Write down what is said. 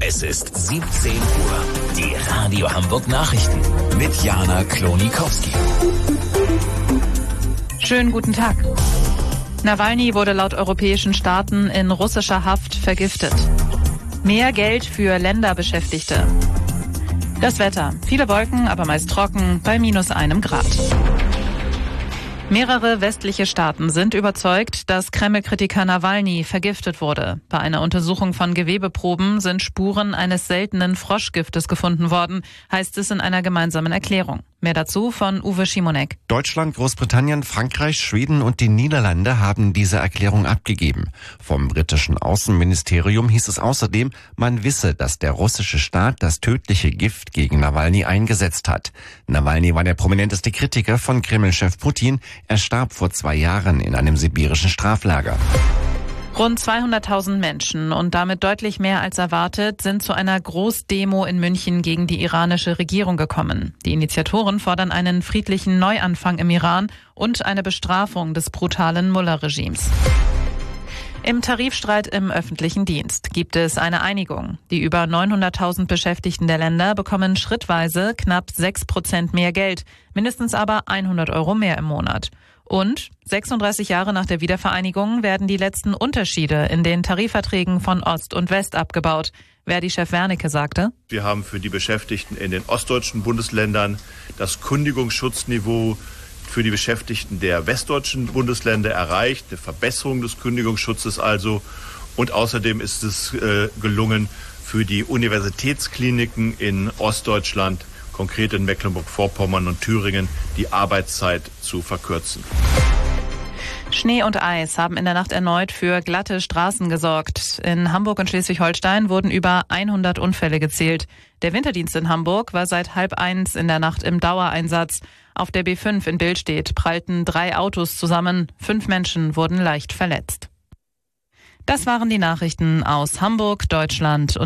Es ist 17 Uhr. Die Radio Hamburg Nachrichten mit Jana Klonikowski. Schönen guten Tag. Nawalny wurde laut europäischen Staaten in russischer Haft vergiftet. Mehr Geld für Länderbeschäftigte. Das Wetter. Viele Wolken, aber meist trocken, bei -1 Grad. Mehrere westliche Staaten sind überzeugt, dass Kreml-Kritiker Nawalny vergiftet wurde. Bei einer Untersuchung von Gewebeproben sind Spuren eines seltenen Froschgiftes gefunden worden, heißt es in einer gemeinsamen Erklärung. Mehr dazu von Uwe Schimonek. Deutschland, Großbritannien, Frankreich, Schweden und die Niederlande haben diese Erklärung abgegeben. Vom britischen Außenministerium hieß es außerdem, man wisse, dass der russische Staat das tödliche Gift gegen Nawalny eingesetzt hat. Nawalny war der prominenteste Kritiker von Kreml-Chef Putin. Er starb vor 2 Jahren in einem sibirischen Straflager. Rund 200.000 Menschen und damit deutlich mehr als erwartet sind zu einer Großdemo in München gegen die iranische Regierung gekommen. Die Initiatoren fordern einen friedlichen Neuanfang im Iran und eine Bestrafung des brutalen Mullah-Regimes. Im Tarifstreit im öffentlichen Dienst gibt es eine Einigung. Die über 900.000 Beschäftigten der Länder bekommen schrittweise knapp 6% mehr Geld, mindestens aber 100 € mehr im Monat. Und 36 Jahre nach der Wiedervereinigung werden die letzten Unterschiede in den Tarifverträgen von Ost und West abgebaut. Verdi-Chef Wernicke sagte: Wir haben für die Beschäftigten in den ostdeutschen Bundesländern das Kündigungsschutzniveau für die Beschäftigten der westdeutschen Bundesländer erreicht. Eine Verbesserung des Kündigungsschutzes also. Und außerdem ist es gelungen, für die Universitätskliniken in Ostdeutschland, konkret in Mecklenburg-Vorpommern und Thüringen, die Arbeitszeit zu verkürzen. Schnee und Eis haben in der Nacht erneut für glatte Straßen gesorgt. In Hamburg und Schleswig-Holstein wurden über 100 Unfälle gezählt. Der Winterdienst in Hamburg war seit 12:30 in der Nacht im Dauereinsatz. Auf der B5 in Billstedt prallten 3 Autos zusammen. 5 Menschen wurden leicht verletzt. Das waren die Nachrichten aus Hamburg, Deutschland und